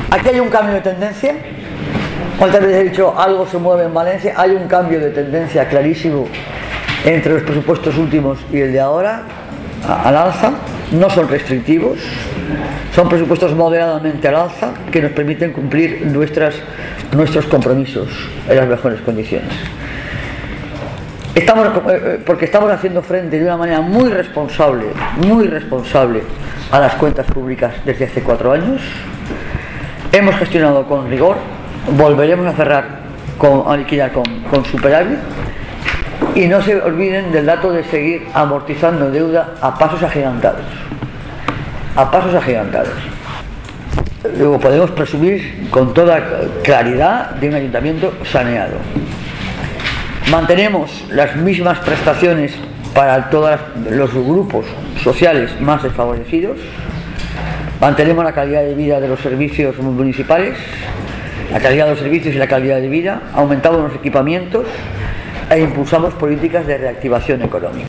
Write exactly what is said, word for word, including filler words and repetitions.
Aquí hay un cambio de tendencia. Cuántas veces he dicho algo se mueve en Valencia. Hay un cambio de tendencia clarísimo entre los presupuestos últimos y el de ahora, al alza. No son restrictivos, son presupuestos moderadamente al alza que nos permiten cumplir nuestras, nuestros compromisos en las mejores condiciones. Estamos, porque estamos haciendo frente de una manera muy responsable, muy responsable a las cuentas públicas desde hace cuatro años. Hemos gestionado con rigor, volveremos a cerrar, con, a liquidar con, con superávit. Y no se olviden del dato de seguir amortizando deuda a pasos agigantados. A pasos agigantados. Luego podemos presumir con toda claridad de un ayuntamiento saneado. Mantenemos las mismas prestaciones para todos los grupos sociales más desfavorecidos. Mantenemos la calidad de vida de los servicios municipales, la calidad de los servicios y la calidad de vida. Aumentamos los equipamientos e impulsamos políticas de reactivación económica.